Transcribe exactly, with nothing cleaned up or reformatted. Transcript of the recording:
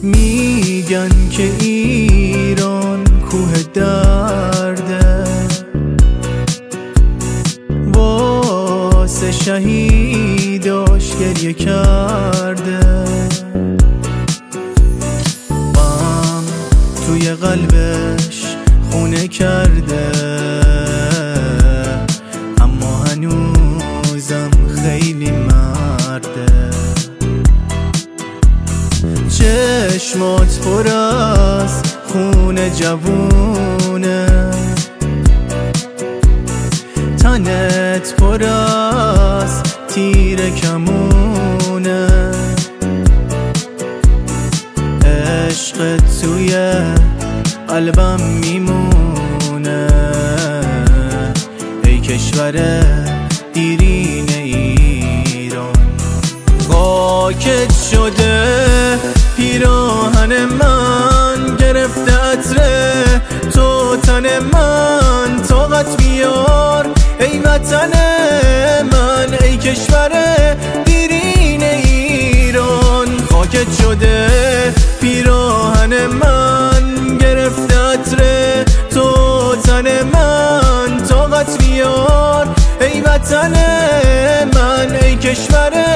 میگن که ایران کوه درده، واسه شهیداش گریه کرده. غم توی قلبش خونه کرده، اما هنوزم خیلی مرده. چشمات پر از خون جوونه، تنت پر از تیر کمونه. عشق توی قلبم میمونه، ای کشور دیرین ایران. خاکت شده پیراهن من، گرفته عطره تو تن من. طاقت بیار ای وطن من، ای کشور دیرین ایران. خاکت شده پیراهن من، گرفته عطره تو تن من. طاقت بیار ای وطن من، ای کشور